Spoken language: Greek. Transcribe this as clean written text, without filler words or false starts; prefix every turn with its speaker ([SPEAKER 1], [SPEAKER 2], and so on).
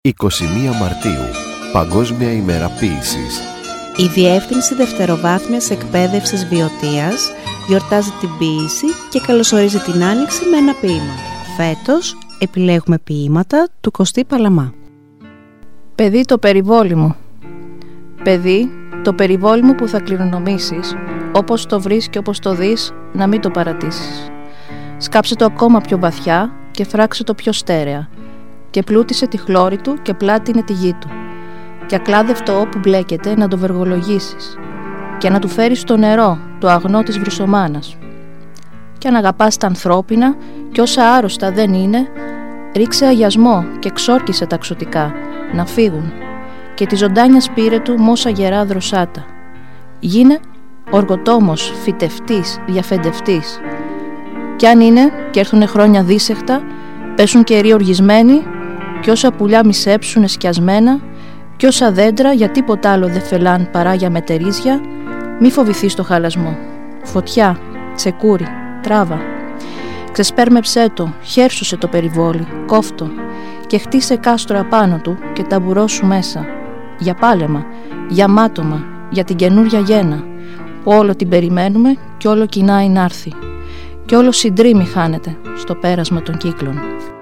[SPEAKER 1] 21 Μαρτίου, Παγκόσμια ημέρα ποίησης.
[SPEAKER 2] Η Διεύθυνση Δευτεροβάθμιας Εκπαίδευσης Βιωτείας γιορτάζει την ποίηση και καλωσορίζει την Άνοιξη με ένα ποίημα. Φέτος επιλέγουμε ποίηματα του Κωστή Παλαμά.
[SPEAKER 3] Παιδί, το περιβόλι μου. Παιδί, το περιβόλι μου που θα κληρονομήσεις, όπως το βρεις και όπως το δεις, να μην το παρατήσεις. Σκάψε το ακόμα πιο βαθιά και φράξε το πιο στέρεα, και πλούτισε τη χλώρη του και πλάτινε τη γη του, και ακλάδευτο όπου μπλέκεται να το βεργολογήσεις, και να του φέρεις το νερό, το αγνό της βρυσομάνας. Και αν αγαπάς τα ανθρώπινα και όσα άρρωστα δεν είναι, ρίξε αγιασμό και ξόρκισε τα ξωτικά, να φύγουν, και τη ζωντάνια σπήρε του μόσα γερά δροσάτα. Γίνε οργοτόμος, φυτευτής, διαφεντευτής. Κι αν είναι και έρθουνε χρόνια δύσεχτα, πέσουν καιροί οργισμένοι, κι όσα πουλιά μισέψουνε σκιασμένα, κι όσα δέντρα για τίποτα άλλο δε φελάν παρά για μετερίζια, μη φοβηθείς το χαλασμό. Φωτιά, τσεκούρι, τράβα. Ξεσπέρμεψέ το, χέρσωσε το περιβόλι, κόφτο, και χτίσε κάστρο απάνω του και ταμπουρώσου μέσα. Για πάλεμα, για μάτωμα, για την καινούρια γένα, που όλο την περιμένουμε κι όλο κοινάει να έρθει. Κι όλο συντρίμι χάνεται στο πέρασμα των κύκλων.